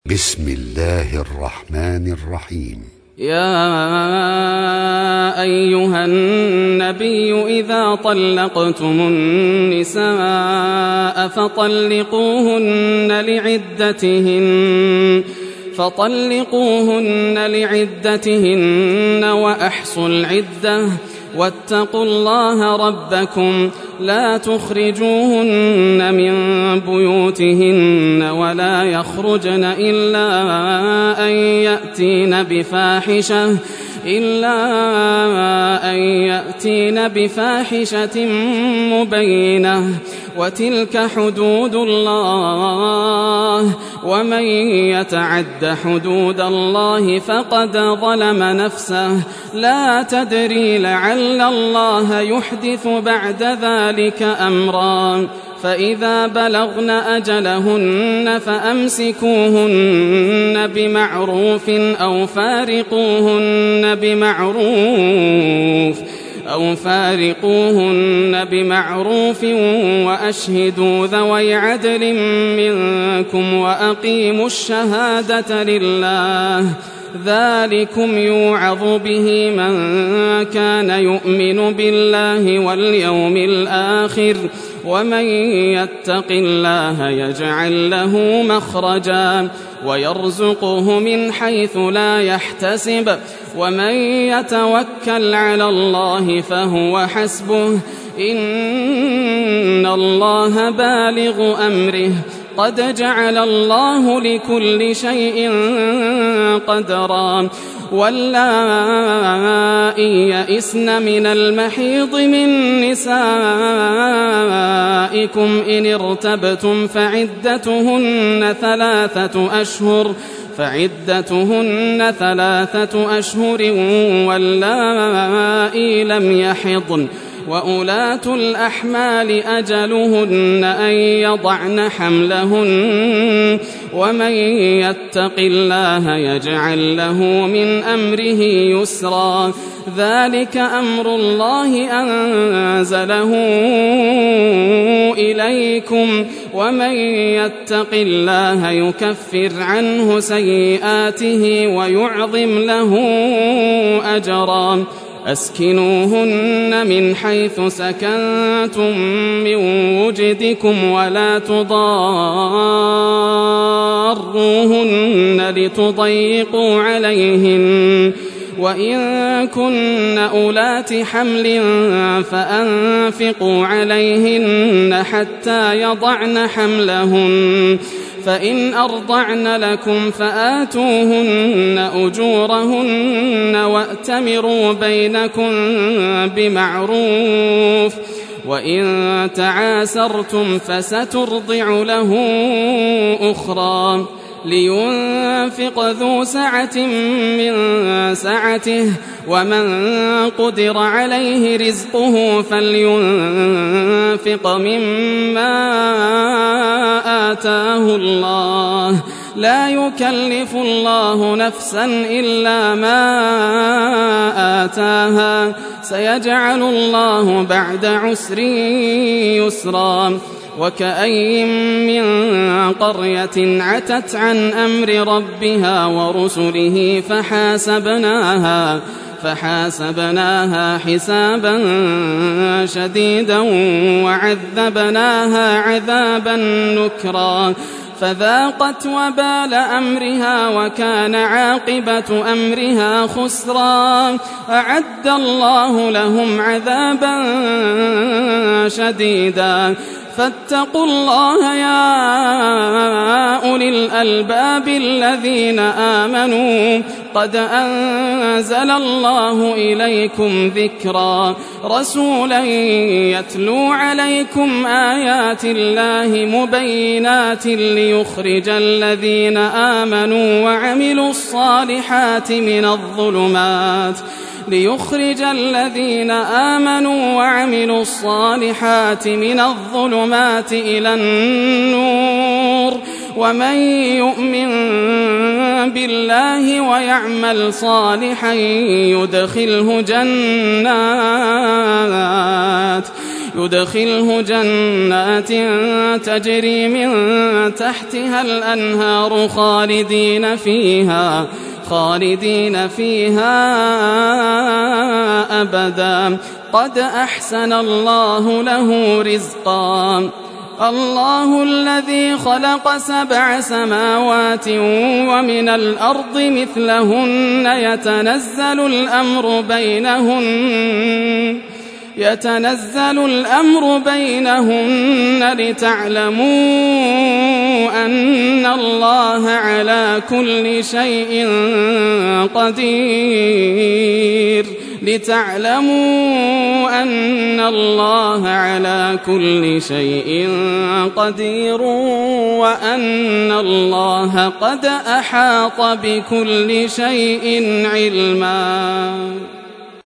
بسم الله الرحمن الرحيم. يا أيها النبي إذا طلقتم النساء فطلقوهن لعدتهن وأحصوا العدة واتقوا الله ربكم لا تخرجوهن من بيوتهن ولا يخرجن إلا أن يأتين بفاحشة مبينة وتلك حدود الله ومن يتعد حدود الله فقد ظلم نفسه لا تدري لعل الله يحدث بعد ذلك أمرا فإذا بلغن أجلهن فأمسكوهن بمعروف أو فارقوهن بمعروف وأشهدوا ذوي عدل منكم وأقيموا الشهادة لله ذلكم يوعظ به من كان يؤمن بالله واليوم الآخر ومن يتق الله يجعل له مخرجا ويرزقه من حيث لا يحتسب ومن يتوكل على الله فهو حسبه إن الله بالغ أمره قد جعل الله لكل شيء قدرا واللائي يئسن من المحيض من نسائكم إن ارتبتم فعدتهن 3 أشهر واللائي لم يحضن وأولاة الأحمال أجلهن أن يضعن حملهن ومن يتق الله يجعل له من أمره يسرا ذلك أمر الله أنزله إليكم ومن يتق الله يكفر عنه سيئاته ويعظم له أجرا أسكنوهن من حيث سكنتم من وجدكم ولا تضاروهن لتضيقوا عليهن وإن كن أولات حمل فأنفقوا عليهن حتى يضعن حملهن فإن أرضعن لكم فآتوهن أجورهن وأتمروا بينكم بمعروف وإن تعاسرتم فسترضع له أخرى لينفق ذو سعة من سعته ومن قدر عليه رزقه فلينفق مما آتاه الله لا يكلف الله نفسا إلا ما آتاها سيجعل الله بعد عسر يسرا وكأي من قرية عتت عن أمر ربها ورسله فحاسبناها حسابا شديدا وعذبناها عذابا نكرا فذاقت وبال أمرها وكان عاقبة أمرها خسرا أعد الله لهم عذابا شديدا فاتقوا الله يا أولي الألباب الذين آمنوا قد أنزل الله إليكم ذكرا رسولا يتلو عليكم آيات الله مبينات ليخرج الذين آمنوا وعملوا الصالحات من الظلمات إلى النور ومن يؤمن بالله ويعمل صالحا يدخله جنات تجري من تحتها الأنهار خالدين فيها أبدا قد أحسن الله له رزقا الله الذي خلق 7 سماوات ومن الأرض مثلهن يتنزل الأمر بينهن لتعلموا أن الله على كل شيء قدير وأن الله قد أحاط بكل شيء علما.